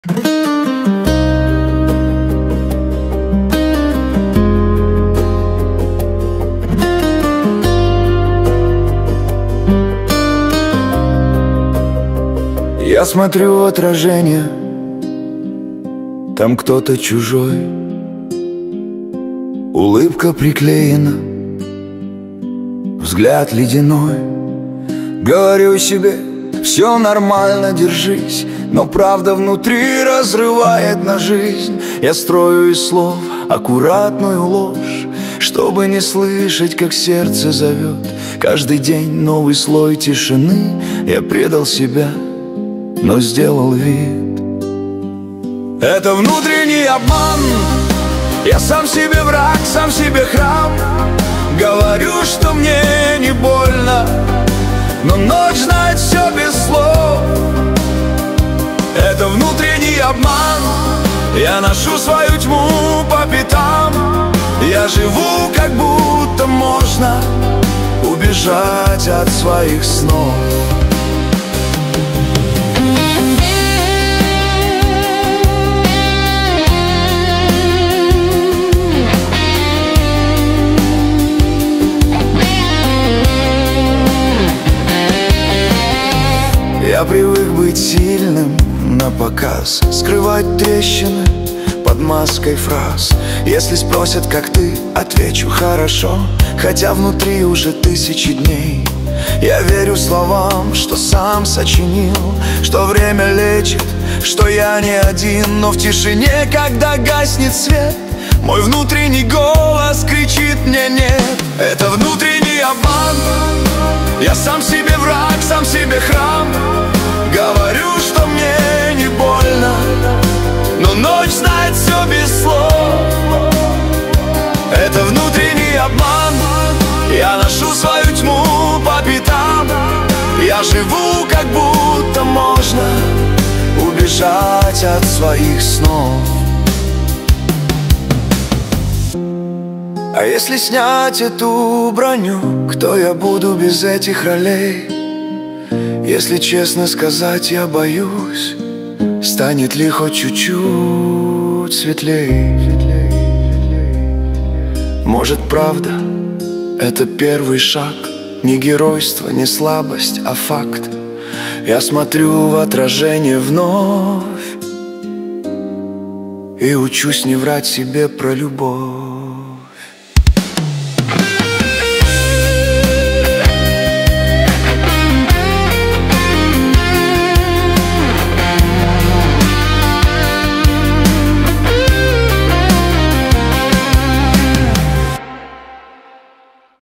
Я смотрю в отражение, там кто-то чужой. Улыбка приклеена, взгляд ледяной. Говорю себе, все нормально, держись. Но правда внутри разрывает на жизнь. Я строю из слов аккуратную ложь, чтобы не слышать, как сердце зовет. Каждый день новый слой тишины. Я предал себя, но сделал вид. Это внутренний обман. Я сам себе враг, сам себе храм. Говорю, что мне не больно, но ночь знает все без слов. Это внутренний обман. Я ношу свою тьму по пятам. Я живу, как будто можно убежать от своих снов. Я привык быть сильным на показ, скрывать трещины под маской фраз. Если спросят, как ты, отвечу хорошо, хотя внутри уже тысячи дней. Я верю словам, что сам сочинил, что время лечит, что я не один. Но в тишине, когда гаснет свет, мой внутренний голос кричит мне нет. Это внутренний обман. Я сам себе враг, сам себе храм. Говорю, что мне не больно, но ночь знает все без слов. Это внутренний обман. Я ношу свою тьму по пятам. Я живу, как будто можно убежать от своих снов. А если снять эту броню, кто я буду без этих ролей? Если честно сказать, я боюсь, станет ли хоть чуть-чуть светлей. Может, правда, это первый шаг, не геройство, не слабость, а факт. Я смотрю в отражение вновь и учусь не врать себе про любовь.